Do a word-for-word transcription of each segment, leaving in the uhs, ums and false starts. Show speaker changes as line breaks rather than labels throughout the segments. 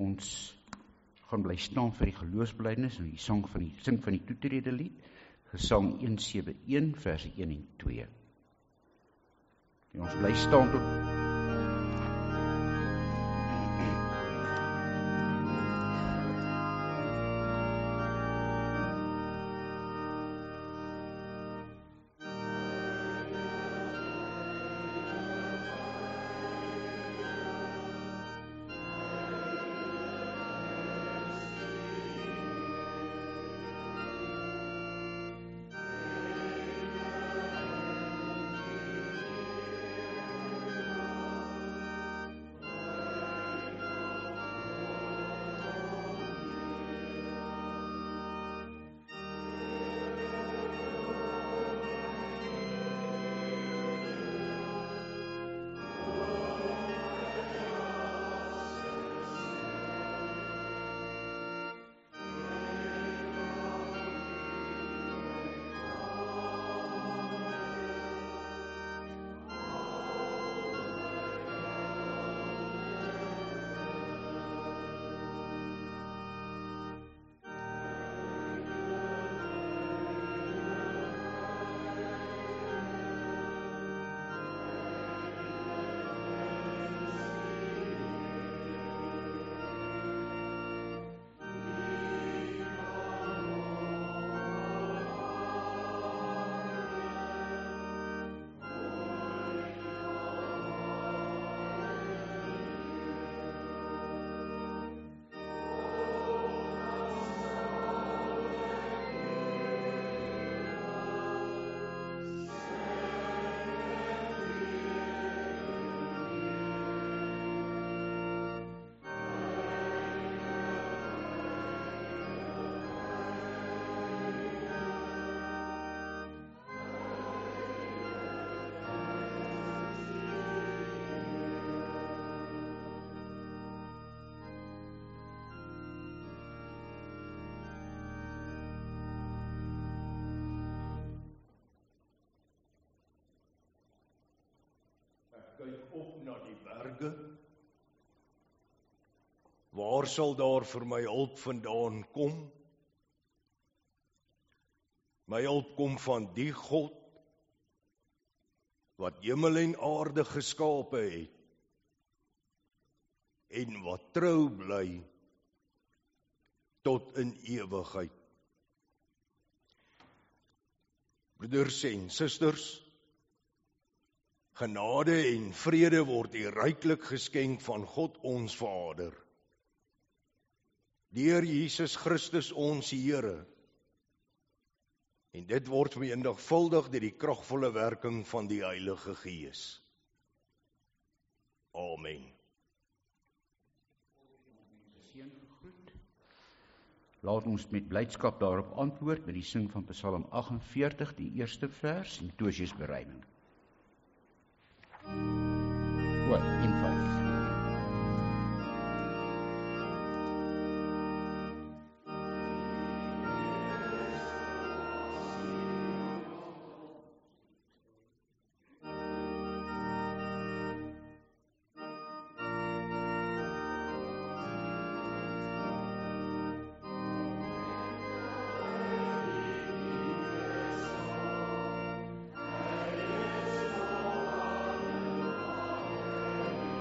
ons gaan bly staan vir die geloofsbelijdenis en die sang van die sing van die toetrede lied, Gesang honderd sewenty-one, verse een en twee. En ons bly staan tot
kyk op na die berge. Waar sal daar vir my hulp vandaan kom? My hulp kom van die God wat hemel en aarde geskape het en wat trou bly tot in ewigheid. Broeders en susters, genade en vrede word u ryklik geskenk van God ons Vader, deur Jesus Christus ons Here, en dit word vermenigvuldig deur die kragvolle werking van die Heilige Gees. Amen.
Laat ons met blydskap daarop antwoord met die sing van Psalm agt-en-veertig, die eerste vers, en Tosius bereiding. O, een vyf.
Amen.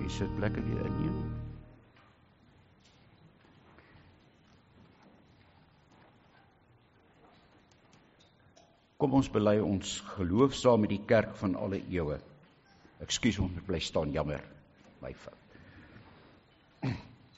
die sitplekke weer inneem. Kom ons bely ons geloof saam met die kerk van alle eeue. Ekskuus, ons moet bly staan, jammer, my fout.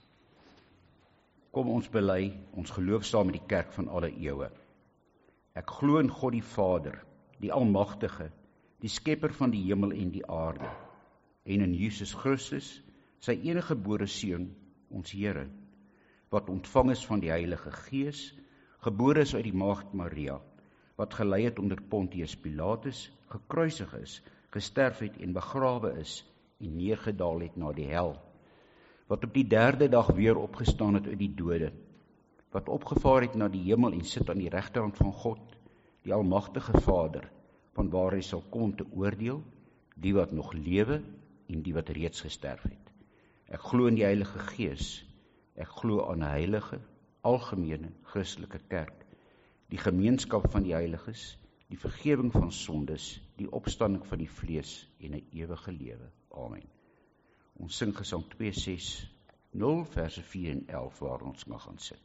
Kom ons bely ons geloof saam met die kerk van alle eeue. Ek glo in God die Vader, die Almagtige, die skepper van die hemel en die aarde, en in Jesus Christus, sy enige gebore seun, ons Here, wat ontvang is van die Heilige Gees, gebore is uit die maagd Maria, wat gelei het onder Pontius Pilatus, gekruisig is, gesterf het en begrawe is, en neergedaal het na die hel, wat op die derde dag weer opgestaan het uit die dode, wat opgevaar het na die hemel en sit aan die regterhand van God, die Almagtige Vader, van waar hy sal kom te oordeel, die wat nog lewe en die wat reeds gesterf het. Ek glo in die Heilige Gees, ek glo aan 'n heilige, algemene, Christelike kerk, die gemeenskap van die heiliges, die vergewing van sondes, die opstanding van die vlees en 'n ewige lewe. Amen. Ons sing Gesang twee ses nul, verse vier en elf, waar ons mag gaan sit.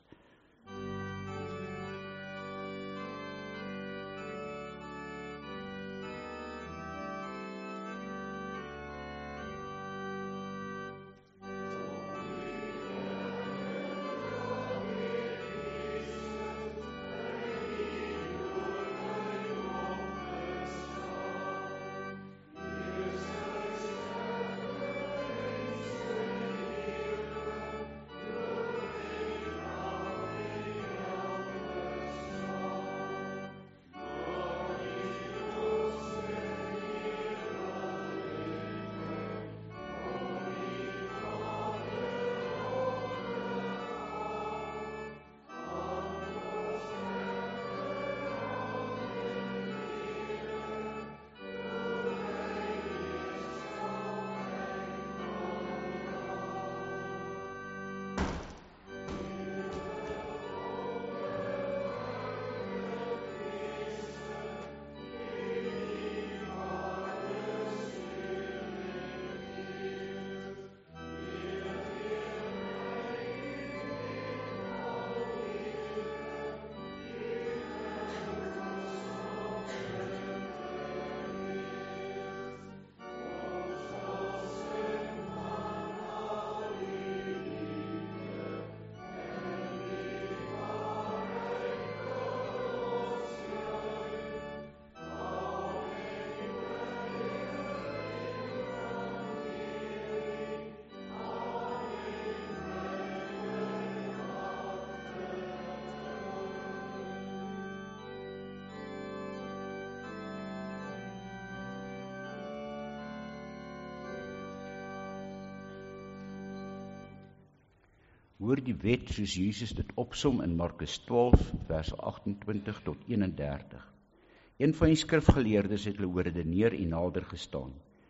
Hoor die wet soos Jesus dit opsom in Markus twaalf, vers agt-en-twintig tot eenendertig. Een van die skrifgeleerdes het hulle oor redeneer en nader gestaan.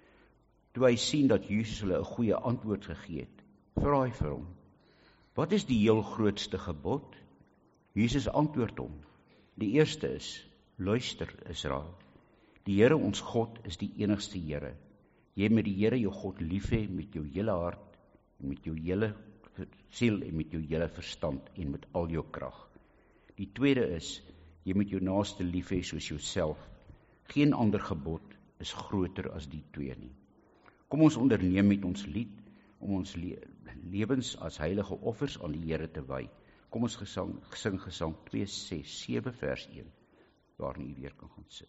Toe hy sien dat Jesus hulle 'n goeie antwoord gegee het, vra hy vir hom: "Wat is die heel grootste gebod?" Jesus antwoord hom: "Die eerste is: Luister, Israel. Die Here ons God is die enigste Here. Jy moet die Here jou God lief hê met jou hele hart, en met jou hele siel en met jou hele verstand en met al jou krag. Die tweede is: jy moet jou naaste lief hê soos jouself. Geen ander gebod is groter as die twee nie." Kom ons onderneem met ons lied om ons le lewens as heilige offers aan die Here te wy. Kom ons gesang, sing Gesang twee ses sewe vers een, waarin u weer kan gaan sit.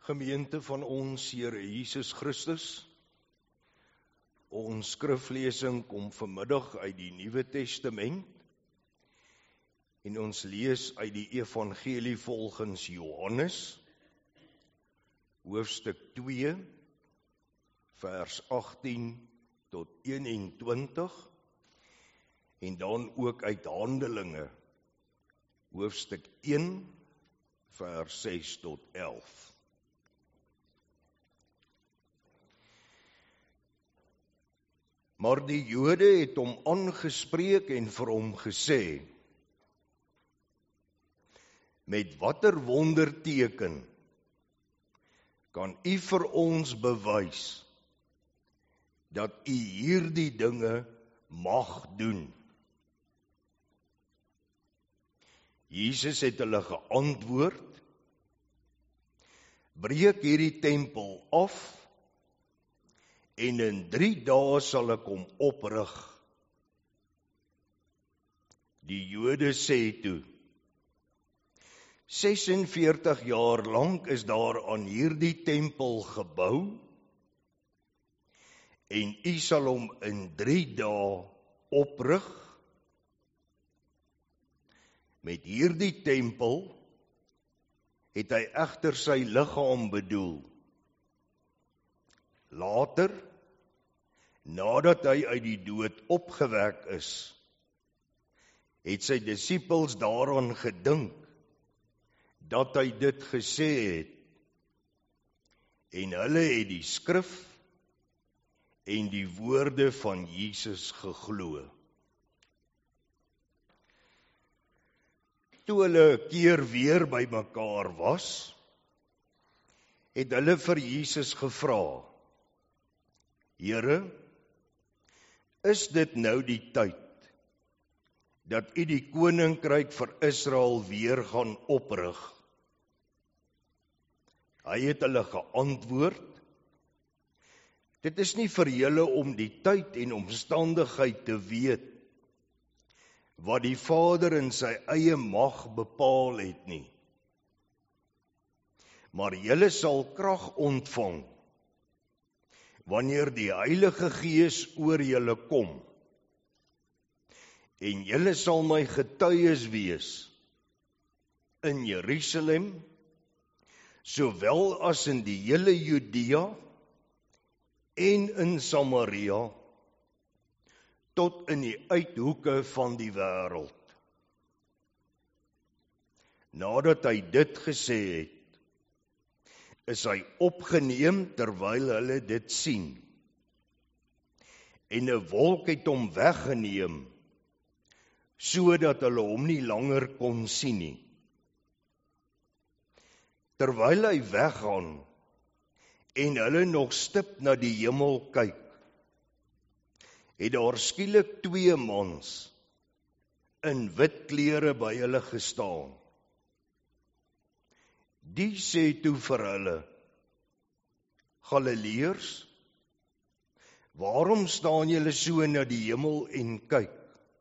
Gemeente van ons Here Jesus Christus, ons skriflesing kom vanmiddag uit die Nuwe Testament en ons lees uit die Evangelie volgens Johannes, hoofstuk twee, vers agttien tot eenentwintig, en dan ook uit Handelinge, hoofstuk een, vers ses tot elf. Maar die Jode het hom aangespreek en vir hom gesê, met watter wonderteken kan u vir ons bewys dat u hierdie dinge mag doen? Jesus het hulle geantwoord, breek hierdie tempel af, en in drie dae sal ek hom oprig. Die Jode sê toe, sesenveertig jaar lank is daar aan hierdie tempel gebou, en u sal hom in drie dae oprig. Met hierdie tempel het hy egter sy liggaam bedoel. Later, nadat hy uit die dood opgewek is, het sy disippels daaraan gedink, dat hy dit gesê het, en hulle het die skrif en die woorde van Jesus geglo. Toe hulle 'n keer weer by mekaar was, het hulle vir Jesus gevra, Here, is dit nou die tyd, dat u die koninkryk vir Israel weer gaan oprig? Hy het hulle geantwoord, dit is nie vir julle om die tyd en omstandigheid te weet, wat die Vader in sy eie mag bepaal het nie. Maar julle sal krag ontvang, wanneer die Heilige Gees oor julle kom, en julle sal my getuies wees, in Jerusalem, sowel as in die hele Judea, en in Samaria, tot in die uithoeke van die wêreld. Nadat hy dit gesê het, is hy opgeneem terwyl hulle dit sien. En 'n wolk het hom weggeneem, sodat hulle hom nie langer kon sien nie. Terwyl hy weggaan, en hulle nog stip na die hemel kyk, het daar skielik twee mans in wit klere by hulle gestaan. Die sê toe vir hulle, Galileërs, waarom staan julle so na die hemel en kyk?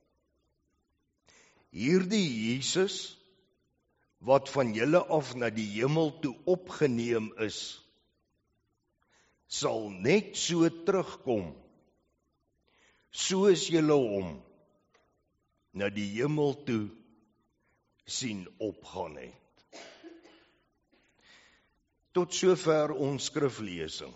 Hierdie Jesus, wat van julle af na die hemel toe opgeneem is, sal net so terugkom, soos julle hom na die hemel toe sien opgaan het. Tot sover ons skriflesing.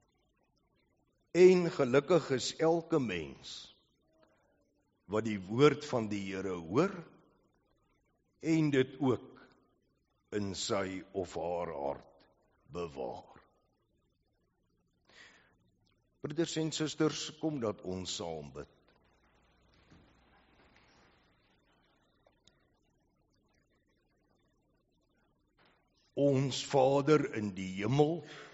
En gelukkig is elke mens wat die woord van die Here hoor en dit ook in sy of haar hart bewaar. Broeders en susters, kom dat ons saam bid. Ons Vader in die hemel,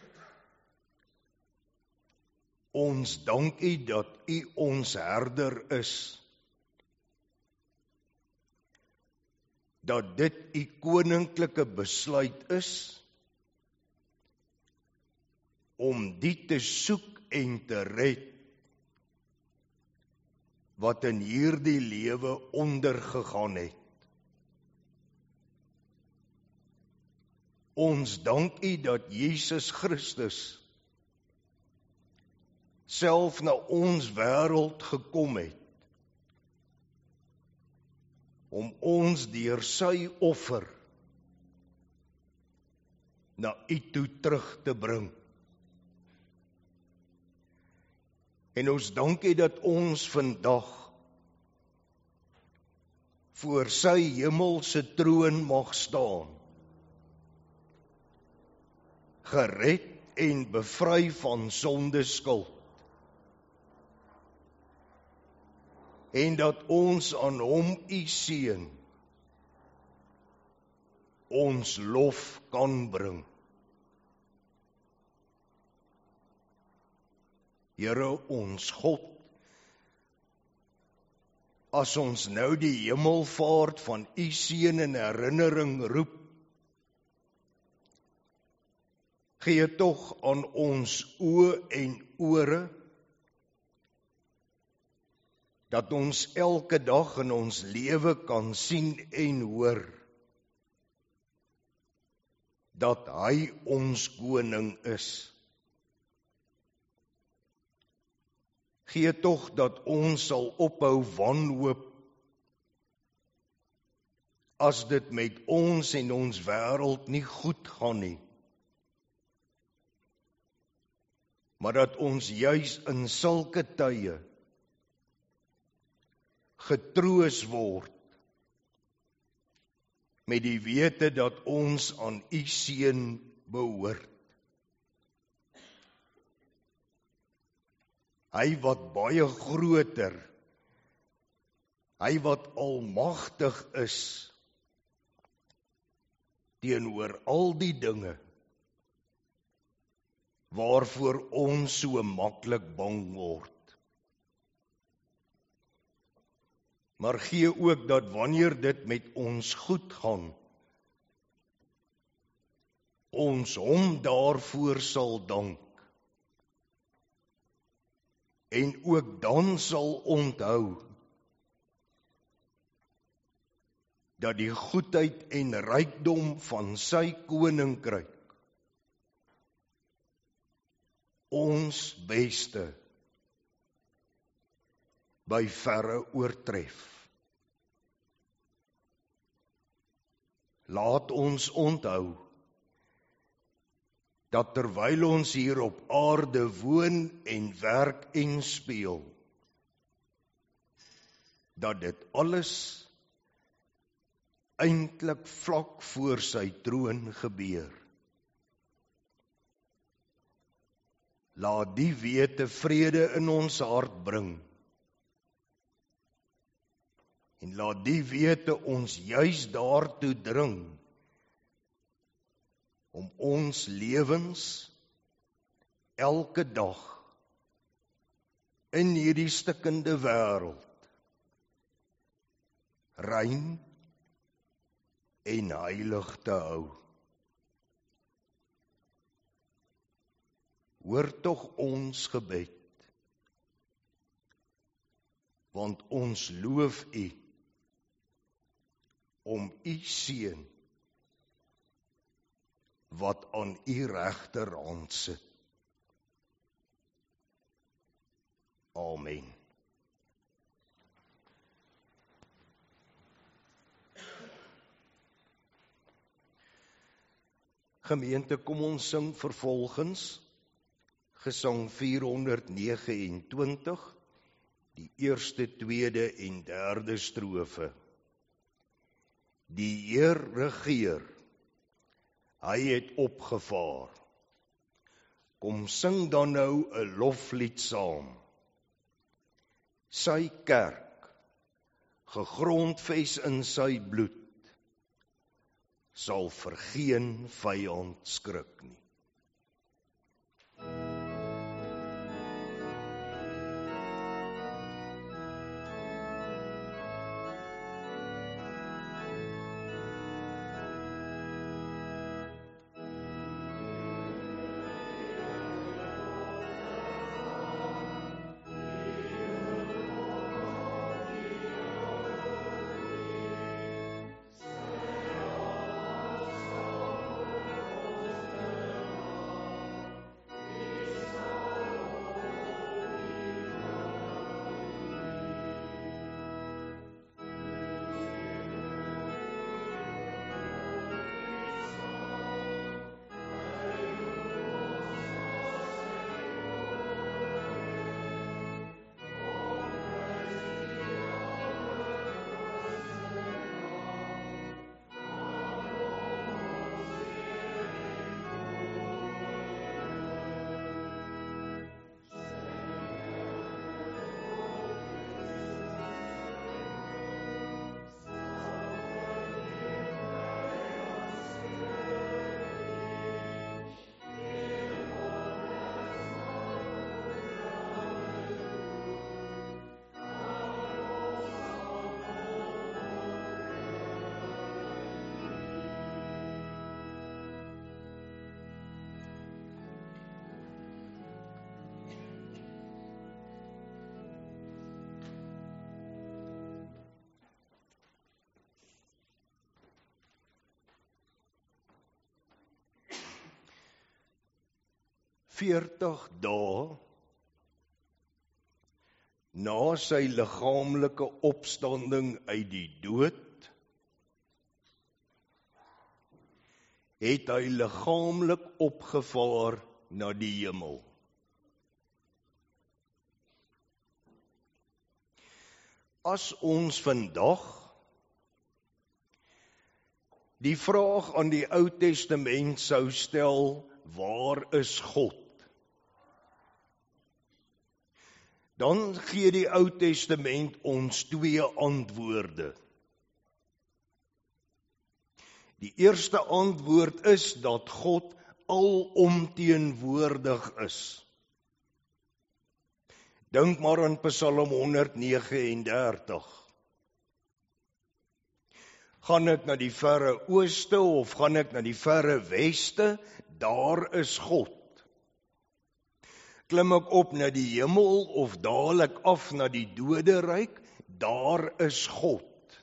ons dank U dat U ons herder is, dat dit U koninklike besluit is, om die te soek en te red, wat in hierdie lewe ondergegaan het. Ons dank U dat Jesus Christus self na ons wêreld gekom het, om ons deur sy offer na U toe terug te bring. En ons dank U dat ons vandag voor sy hemelse troon mag staan, gered en bevry van sondeskuld, en dat ons aan hom U seun ons lof kan bring. Here ons God, as ons nou die hemelvaart van U seun in herinnering roep, gee tog aan ons oë en ore, dat ons elke dag in ons lewe kan sien en hoor, dat hy ons koning is. Gee tog dat ons sal ophou wanhoop, as dit met ons en ons wêreld nie goed gaan nie, maar dat ons juis in sulke tye getroos word met die wete dat ons aan U seun behoort. Hy wat baie groter, hy wat almagtig is, teenoor al die dinge waarvoor ons so maklik bang word. Maar gee ook dat wanneer dit met ons goed gaan, ons hom daarvoor sal dank, en ook dan sal onthou, dat die goedheid en rykdom van sy koninkryk ons beste by verre oortref. Laat ons onthou dat terwyl ons hier op aarde woon en werk en speel, dat dit alles eintlik vlak voor sy troon gebeur. Laat die wete vrede in ons hart bring, en laat die wete ons juis daartoe dring, om ons lewens elke dag in hierdie stikkende wêreld rein en heilig te hou. Hoor tog ons gebed, want ons loof U om U seun wat aan U regterhand sit. Amen. Gemeente, kom ons sing vervolgens Gesang vier honderd negenentwintig, die eerste, tweede en derde strofe. Die Heer regeer, hy het opgevaar. Kom sing dan nou 'n loflied saam. Sy kerk, gegrondves in sy bloed, sal vir geen vyand skrik nie. veertig dae na sy liggaamlike opstanding uit die dood, het hy liggaamlik opgevaar na die hemel. As ons vandag die vraag aan die Ou Testament sou stel, waar is God? Dan gee die Ou Testament ons twee antwoorde. Die eerste antwoord is dat God alomteenwoordig is. Dink maar aan Psalm honderd vyf en dertig. Gaan ek na die verre ooste of gaan ek na die verre weste, daar is God. Klim ek op na die hemel of daal ek af na die doderyk, daar is God.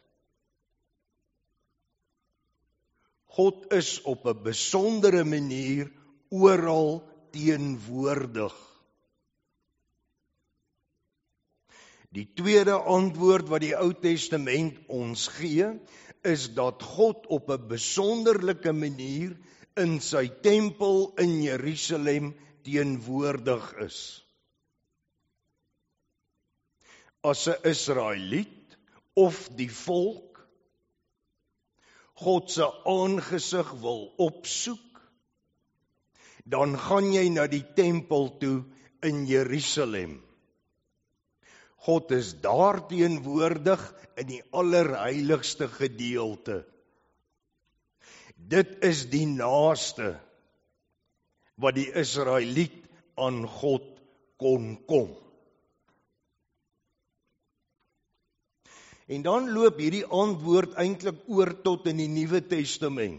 God is op 'n besondere manier oral teenwoordig. Die tweede antwoord wat die Ou Testament ons gee, is dat God op 'n besonderlike manier in sy tempel in Jerusalem teenwoordig is. As 'n Israeliet of die volk God se aangesig wil opsoek, dan gaan jy na die tempel toe in Jerusalem. God is daar teenwoordig in die allerheiligste gedeelte. Dit is die naaste wat die Israeliet aan God kon kom. En dan loop hierdie antwoord eintlik oor tot in die Nuwe Testament.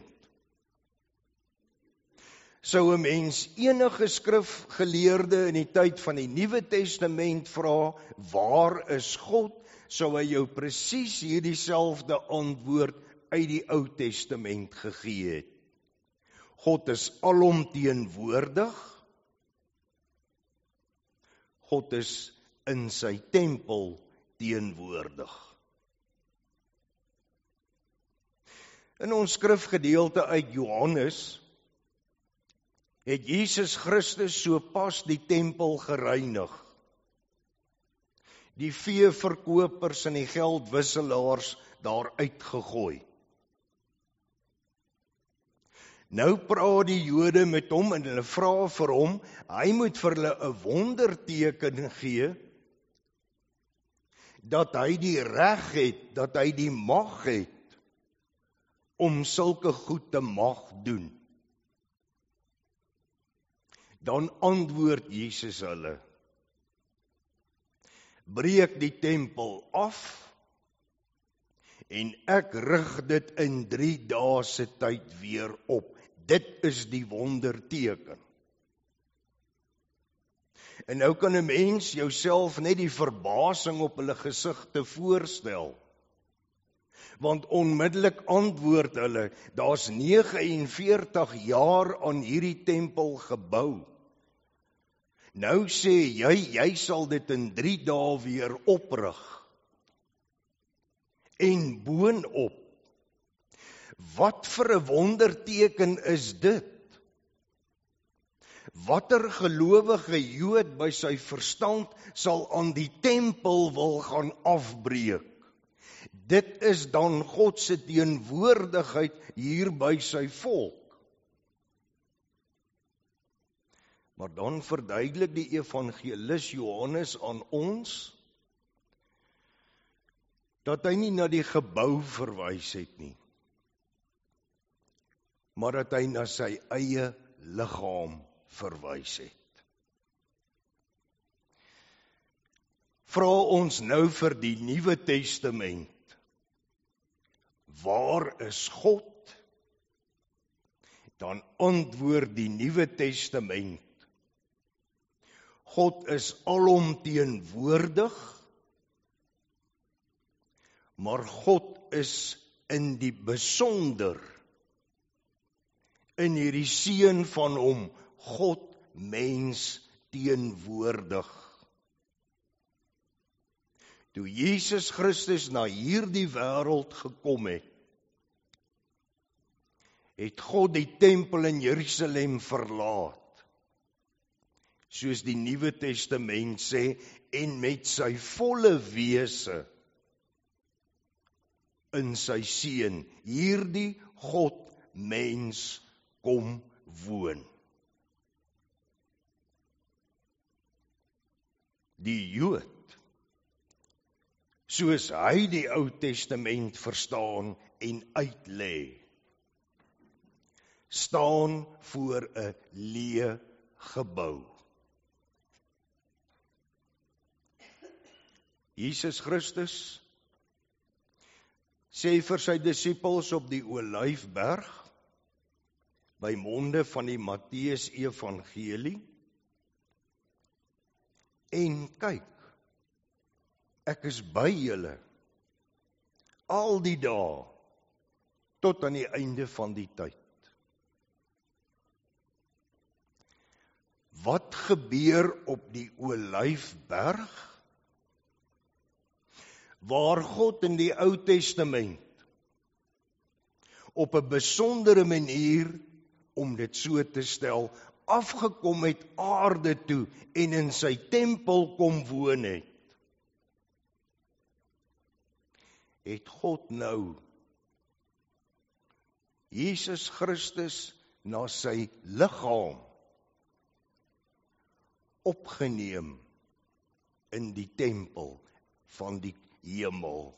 Sou 'n mens enige skrifgeleerde in die tyd van die Nuwe Testament vra, waar is God, sou hy jou presies hierdie selfde antwoord uit die Ou Testament gegee het. God is alomteenwoordig. God is in sy tempel teenwoordig. In ons skrifgedeelte uit Johannes het Jesus Christus so pas die tempel gereinig. Die veeverkopers en die geldwisselaars daar uitgegooi. Nou praat die Jode met hom en hulle vra vir hom, hy moet vir hulle 'n wonderteken gee, dat hy die reg het, dat hy die mag het, om sulke goed te mag doen. Dan antwoord Jesus hulle, breek die tempel af, en ek rig dit in drie dae se tyd weer op. Dit is die wonderteken. En nou kan 'n mens jouself net die verbasing op hulle gesigte voorstel. Want onmiddellik antwoord hulle, daar's vyf en veertig jaar aan hierdie tempel gebou. Nou sê jy, jy sal dit in drie dae weer oprig. En boonop, wat vir 'n wonderteken is dit? Watter gelowige Jood by sy verstand sal aan die tempel wil gaan afbreek? Dit is dan God se teenwoordigheid hier by sy volk. Maar dan verduidelik die evangelis Johannes aan ons, dat hy nie na die gebou verwys het nie, maar dat hy na sy eie liggaam verwys het. Vra ons nou vir die Nuwe Testament, waar is God? Dan antwoord die Nuwe Testament, God is alomteenwoordig, maar God is in die besonder in hierdie seun van hom, God mens teenwoordig. Toe Jesus Christus na hierdie wêreld gekom het, het God die tempel in Jerusalem verlaat, soos die Nuwe Testament sê, en met sy volle wese in sy seun, hierdie God mens kom woon. Die Jood, soos hy die Ou Testament verstaan en uitlê, staan voor 'n leë gebou. Jesus Christus sê vir sy disippels op die Olyfberg, by monde van die Matteus Evangelie, en kyk, ek is by julle al die dae tot aan die einde van die tyd. Wat gebeur op die Olyfberg? Waar God in die Ou Testament op 'n besondere manier, om dit so te stel, afgekom het aarde toe en in sy tempel kom woon het, het God nou Jesus Christus na sy liggaam opgeneem in die tempel van die hemel.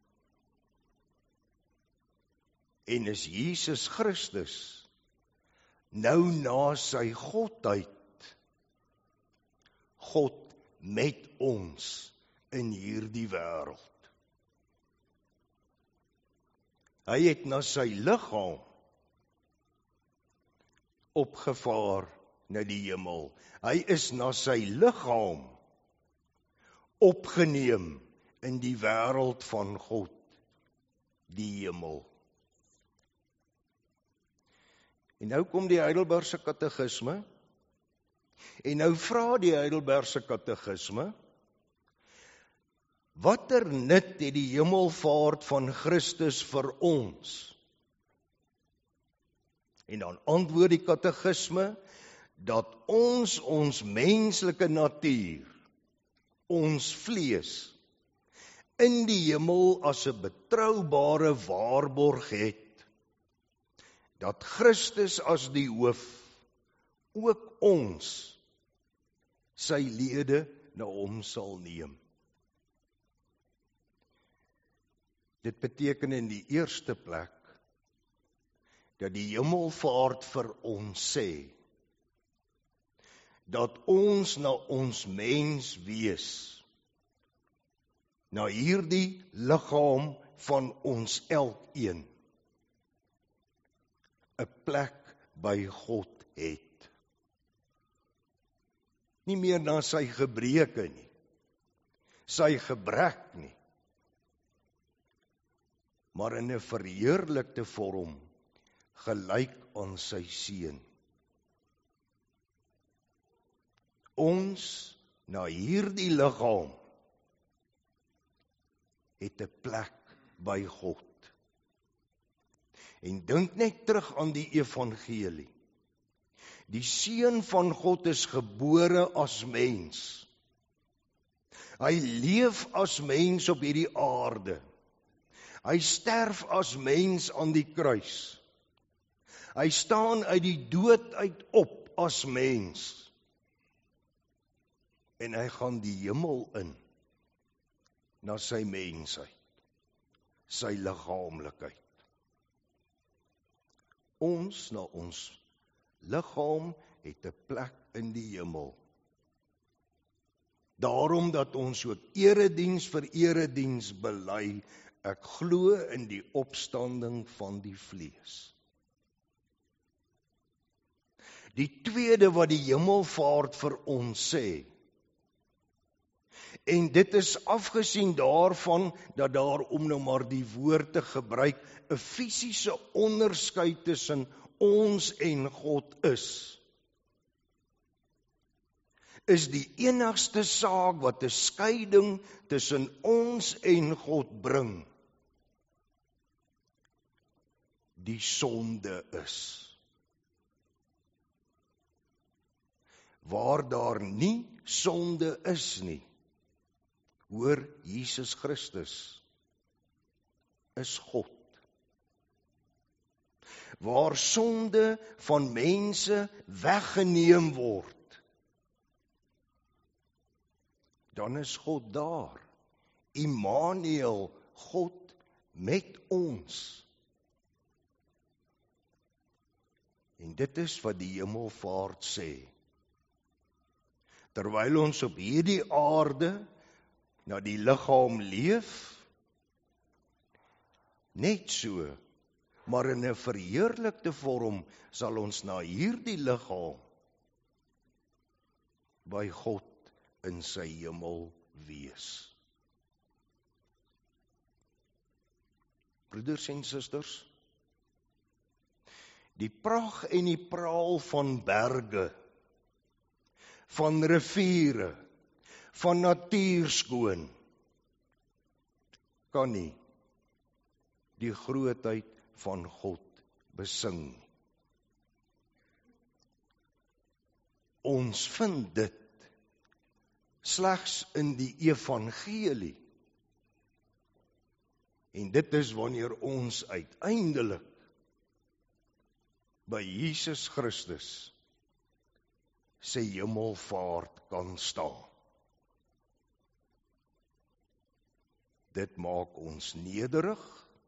En is Jesus Christus nou na sy godheid God met ons in hierdie wêreld. Hy het na sy liggaam opgevaar na die hemel. Hy is na sy liggaam opgeneem in die wêreld van God, die hemel. En nou kom die Heidelbergse katekisme, en nou vra die Heidelbergse katekisme, watter nut het die hemelvaart van Christus vir ons? En dan antwoord die katekisme, dat ons ons menslike natuur, ons vlees, in die hemel as 'n betroubare waarborg het, dat Christus as die hoof ook ons, sy lede, na hom sal neem. Dit beteken in die eerste plek, dat die hemelvaart vir ons sê, dat ons na ons mens wees, na hierdie liggaam van ons elkeen, 'n plek by God het. Nie meer na sy gebreke nie, sy gebrek nie, maar in 'n verheerlikte vorm, gelyk aan sy seun. Ons, na hierdie liggaam, het 'n plek by God. En dink net terug aan die evangelie. Die seun van God is gebore as mens. Hy leef as mens op hierdie aarde. Hy sterf as mens aan die kruis. Hy staan uit die dood uit op as mens. En hy gaan die hemel in, na sy mensheid, sy liggaamlikheid. Ons, na ons liggaam, het 'n plek in die hemel. Daarom dat ons ook erediens vir erediens bely, ek glo in die opstanding van die vlees. Die tweede wat die hemelvaart vir ons sê, en dit is afgesien daarvan, dat daar, om nou maar die woord te gebruik, 'n fisiese onderskeid tussen ons en God is. is die enigste saak wat 'n skeiding tussen ons en God bring. Die sonde is. Waar daar nie sonde is nie, hoor Jesus Christus, is God. Waar sonde van mense weggeneem word, dan is God daar. Immanuel, God met ons. En dit is wat die hemelvaart sê. Terwyl ons op hierdie aarde na die liggaam leef, net so, maar in 'n verheerlikte vorm sal ons na hierdie liggaam by God in sy hemel wees. Broeders en susters, die pragt en die praal van berge, van riviere, van natuurskoon, kan nie die grootheid van God besing. Ons vind dit slegs in die evangelie. En dit is wanneer ons uiteindelik by Jesus Christus sy hemelvaart kan staan. Dit maak ons nederig,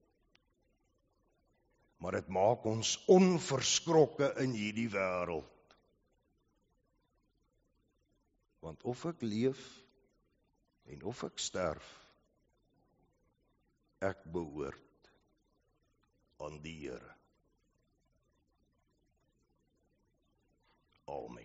maar dit maak ons onverskrokke in hierdie wêreld. Want of ek leef en of ek sterf, ek behoort aan die Here. Amen.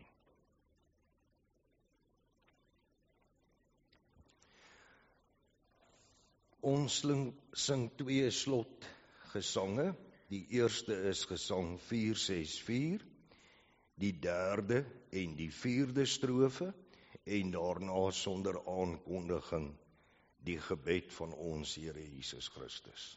Ons sing twee slot gesange. Die eerste is gesang vier ses vier, die derde en die vierde strofe, en daarna sonder aankondiging die gebed van ons Here Jesus Christus.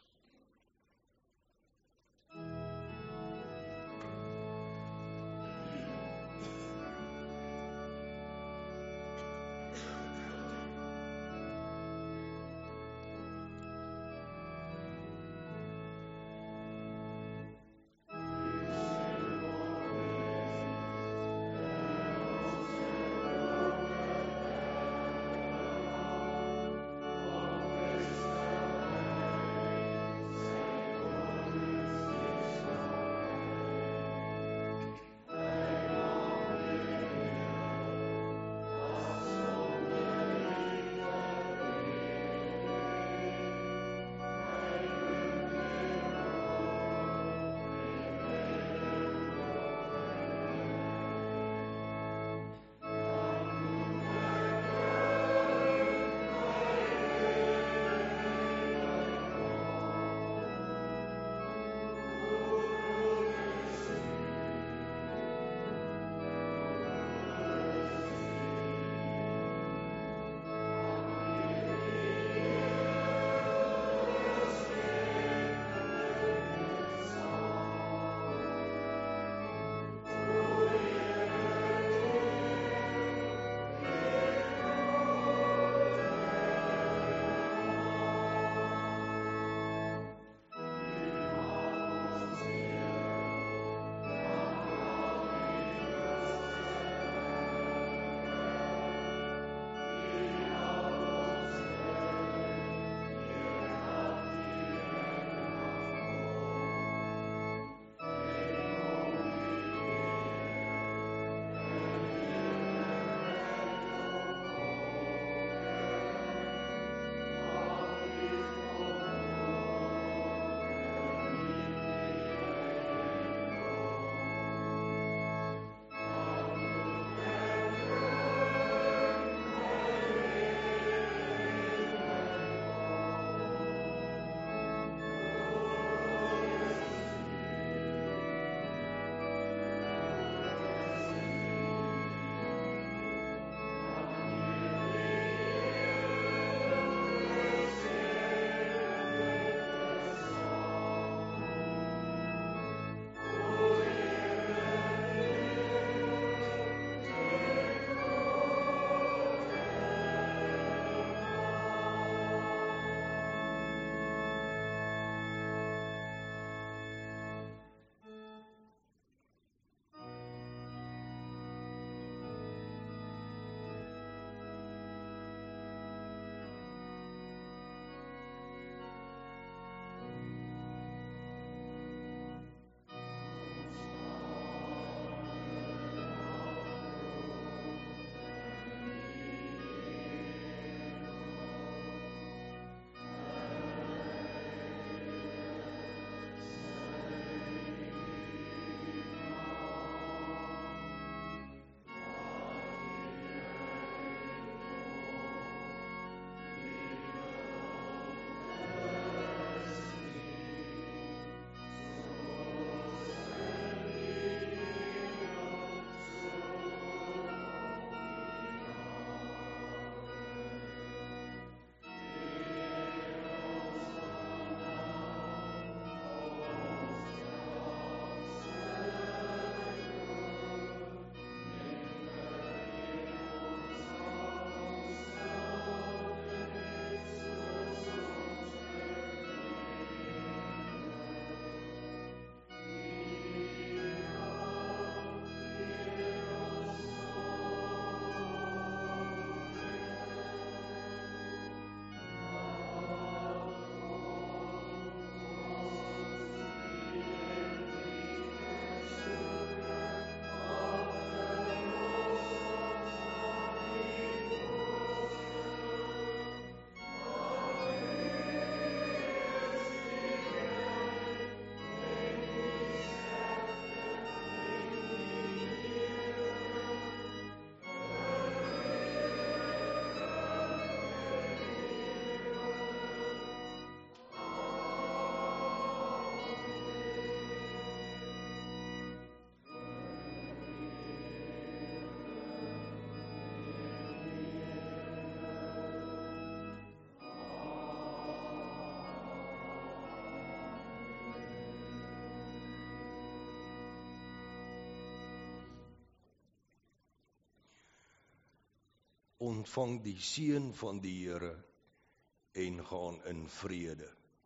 ontvang die seën van die Here en gaan in vrede.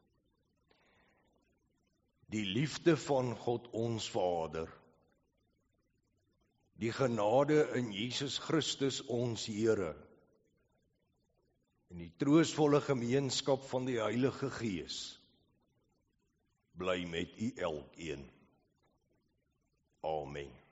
Die liefde van God ons Vader, die genade in Jesus Christus ons Here, en die troostvolle gemeenskap van die Heilige Gees, bly met u elkeen. Amen.